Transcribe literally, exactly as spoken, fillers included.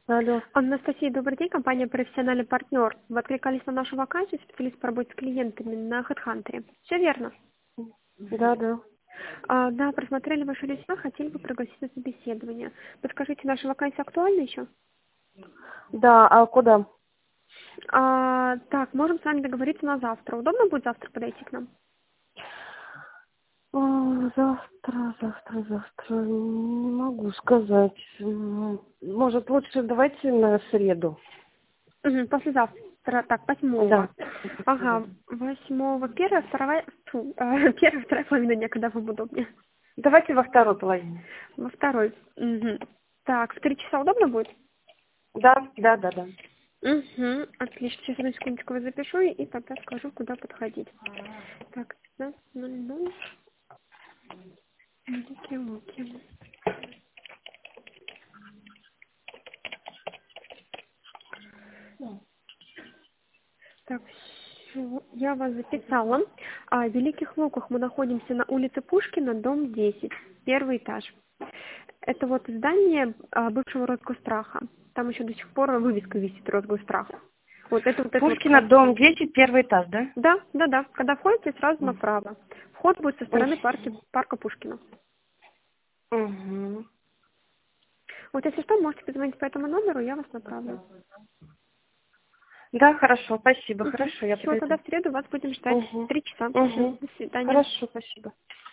Алло. Анастасия, добрый день, компания «Профессиональный партнер». Вы откликались на нашу вакансию, специалист по работе с клиентами на HeadHunter. Все верно? Да, да. А, да, просмотрели ваше резюме, хотели бы пригласить на собеседование. Подскажите, наша вакансия актуальна еще? Да, а куда? А, так, можем с вами договориться на завтра. Удобно будет завтра подойти к нам? О, завтра, завтра, завтра. Не могу сказать. М, Может, лучше давайте на среду. Угу, послезавтра. Так, восьмого. Да. Ага, восьмого. Первая, вторая, фу, а, первая, вторая половина дня, когда вам удобнее? Давайте во второй половине. Во второй. Угу. Так, в три часа удобно будет? Да, да, да, да. Угу, отлично. Сейчас одну секундочку вас запишу и тогда скажу, куда подходить. Так, пятнадцать ноль ноль. Луки-луки. Так, всё, я вас записала. А, в Великих Луках мы находимся на улице Пушкина, дом десять, первый этаж. Это вот здание а, бывшего Росгосстраха. Там еще до сих пор вывеска висит Росгострах. Вот это вот это вот как Пушкина, раз. дом десять, первый этаж, да? Да, да, да. Когда входите, сразу направо. Вход будет со стороны Угу. парки, парка Пушкина. Угу. Вот если что, можете позвонить по этому номеру, я вас направлю. Да, хорошо, спасибо, Угу. хорошо, я Все, тогда подойду. в среду вас будем ждать. Угу. Три часа. Мгм. Угу. До свидания. Хорошо, спасибо.